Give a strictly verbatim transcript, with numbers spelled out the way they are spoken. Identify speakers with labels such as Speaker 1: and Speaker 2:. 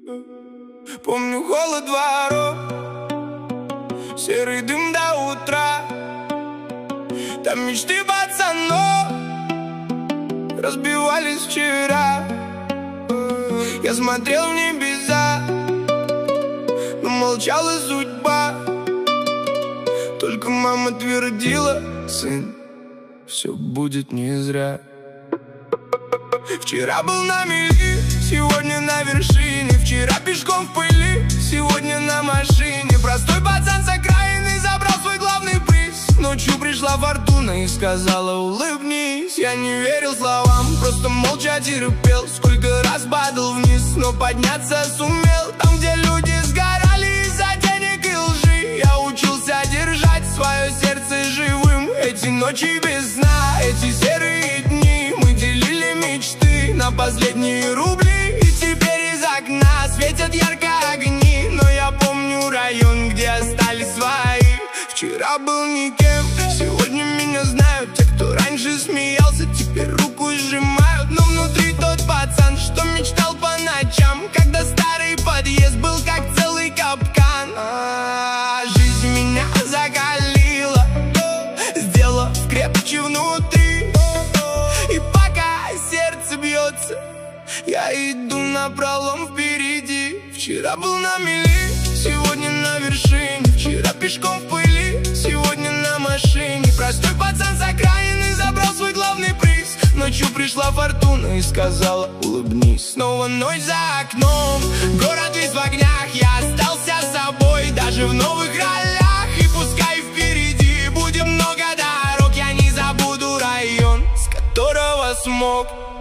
Speaker 1: Помню холод дворов, серый дым до утра. Там мечты пацанов разбивались вчера. Я смотрел в небеса, но молчала судьба. Только мама твердила: сын, все будет не зря. Вчера был на мели, сегодня на вершине. Вчера пешком в пыли, сегодня на машине. Простой пацан с окраины забрал свой главный приз. Ночью пришла фортуна и сказала: улыбнись. Я не верил словам, просто молча терпел. Сколько раз падал вниз, но подняться сумел. Там, где люди сгорали из-за денег и лжи, я учился держать свое сердце живым. Эти ночи без сна, эти серые дни, мы делили мечты на последние рубли. И теперь из окна светят ярко огни, но я помню район, где остались свои. Вчера был никем, сегодня меня знают. Те, кто раньше смеялся, теперь руку сжимают. Но внутри тот пацан, что мечтал по ночам, когда старый подъезд был как целый капкан. А, жизнь меня закалила, сделав крепче внутри. И пока сердце бьется, я иду напролом впереди. Вчера был на мели, сегодня на вершине. Вчера пешком в пыли, сегодня на машине. Простой пацан с окраины забрал свой главный приз. Ночью пришла фортуна и сказала: улыбнись. Снова ночь за окном, город весь в огнях. Я остался собой, даже в новых ролях. И пускай впереди будет много дорог, я не забуду район, с которого смог